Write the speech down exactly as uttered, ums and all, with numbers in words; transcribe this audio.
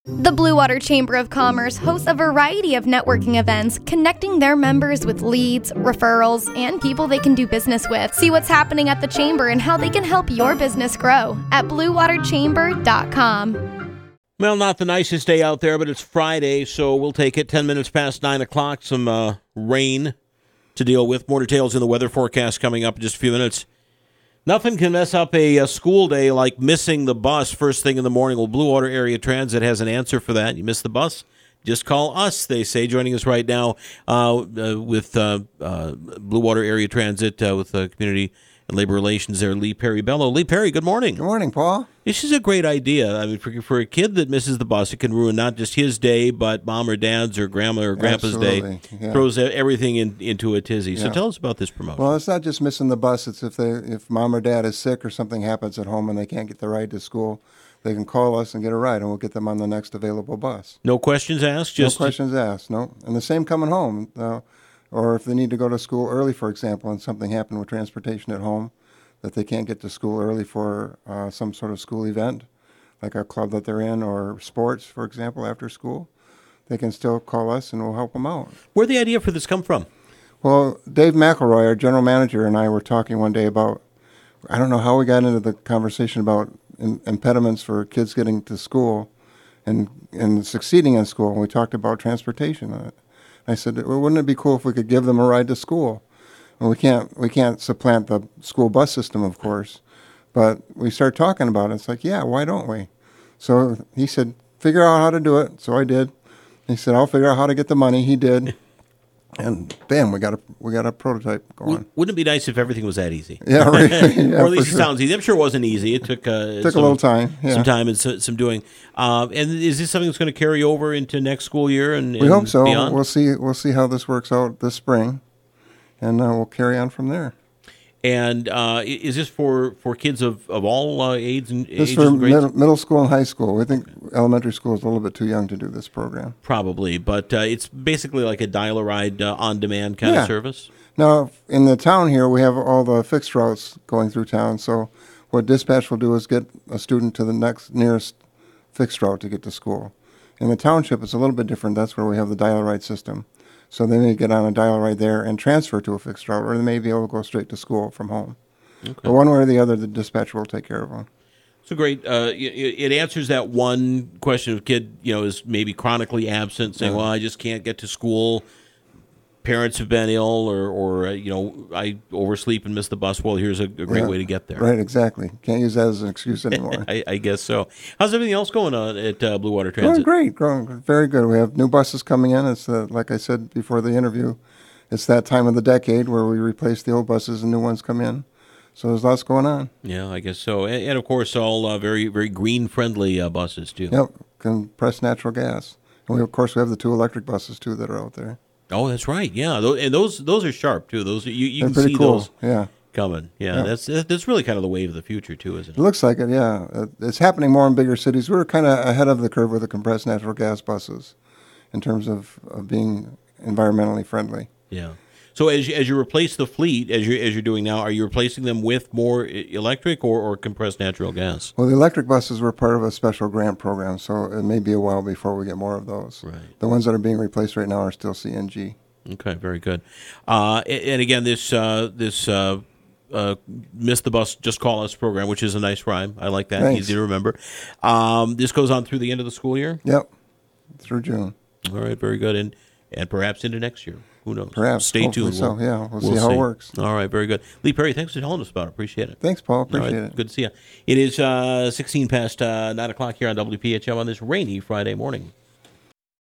The Blue Water Chamber of Commerce hosts a variety of networking events, connecting their members with leads, referrals, and people they can do business with. See what's happening at the Chamber and how they can help your business grow at blue water chamber dot com. Well, not the nicest day out there, but it's Friday, so we'll take it. Ten minutes past nine o'clock, some uh, rain to deal with. More details in the weather forecast coming up in just a few minutes. Nothing can mess up a, a school day like missing the bus first thing in the morning. Well, Blue Water Area Transit has an answer for that. You miss the bus, just call us, they say. Joining us right now uh, uh, with uh, uh, Blue Water Area Transit uh, with uh, Community and Labor Relations there, Lee Perry Bello. Lee Perry, good morning. Good morning, Paul. This is a great idea. I mean, for, for a kid that misses the bus, it can ruin not just his day, but mom or dad's or grandma or grandpa's Absolutely. day. Yeah. Throws everything in, into a tizzy. So Yeah. tell us about this promotion. Well, it's not just missing the bus. It's if they, if mom or dad is sick or something happens at home and they can't get the ride to school, they can call us and get a ride, and we'll get them on the next available bus. No questions asked? Just no questions asked, no. And the same coming home. Uh, or if they need to go to school early, for example, and something happened with transportation at home, that they can't get to school early for uh, some sort of school event, like a club that they're in, or sports, for example, after school, they can still call us and we'll help them out. Where'd the idea for this come from? Well, Dave McElroy, our general manager, and I were talking one day about, I don't know how we got into the conversation about in, impediments for kids getting to school and, and succeeding in school, and we talked about transportation. Uh, I said, well, wouldn't it be cool if we could give them a ride to school? Well, we can't we can't supplant the school bus system, of course, but we started talking about it. It's like, yeah, why don't we? So he said, figure out how to do it. So I did. He said, I'll figure out how to get the money. He did, and bam, we got a we got a prototype going. Wouldn't it be nice if everything was that easy? Yeah, right. Yeah, or at least it sure. sounds easy. I'm sure it wasn't easy. It took uh, took some, a little time. Yeah. some time and so, some doing. Uh, and is this something that's going to carry over into next school year and, We and hope so. beyond? We'll see. We'll see how this works out this spring, and uh, we'll carry on from there. And uh, is this for, for kids of, of all uh, ages and This ages for and grades? middle, middle school and high school. We think elementary school is a little bit too young to do this program. Probably, but uh, it's basically like a dial-a-ride uh, on-demand kind Yeah. of service. Now, in the town here, we have all the fixed routes going through town. So what dispatch will do is get a student to the next nearest fixed route to get to school. In the township, it's a little bit different. That's where we have the dial-a-ride system. So they may get on a dial-a-ride there and transfer to a fixed route, or they may be able to go straight to school from home. Okay. But one way or the other, the dispatcher will take care of them. So great. Uh, it, it answers that one question of kid, you know, is maybe chronically absent, saying, Yeah. well, I just can't get to school. Parents have been ill, or, or uh, you know, I oversleep and miss the bus. Well, here's a, a great Yeah. way to get there. Right, exactly. Can't use that as an excuse anymore. I, I guess so. How's everything else going on at uh, Blue Water Going Transit? great, growing very good. We have new buses coming in. It's uh, like I said before the interview, it's that time of the decade where we replace the old buses and new ones come in. So there's lots going on. Yeah, I guess so. And, and of course, all uh, very, very green-friendly uh, buses, too. Yep, compressed natural gas. And we, of course, we have the two electric buses, too, that are out there. Oh, that's right. Yeah, those, and those those are sharp, too. Those you, you They're can pretty see cool. those Yeah. coming. Yeah, Yeah. that's that's really kind of the wave of the future, too, isn't It it? looks like it, yeah. Uh, It's happening more in bigger cities. We're kind of ahead of the curve with the compressed natural gas buses in terms of, of being environmentally friendly. Yeah. So as you, as you replace the fleet, as you as you're doing now, are you replacing them with more e- electric or, or compressed natural gas? Well, the electric buses were part of a special grant program, so it may be a while before we get more of those. Right. The ones that are being replaced right now are still C N G. Okay, very good. Uh, and, and again, this uh, this uh, uh, Miss the Bus, Just Call Us program, which is a nice rhyme. I like that. Thanks. Easy to remember. Um, this goes on through the end of the school year? Yep, through June. All right, very good. And and perhaps into next year. Who knows? Perhaps. Stay Hopefully tuned. so, We'll- yeah. We'll see how it works. All right, very good. Lee Perry, thanks for telling us about it. Appreciate it. Thanks, Paul. All Appreciate right, it. good to see you. It is uh, sixteen past uh, nine o'clock here on W P H M on this rainy Friday morning.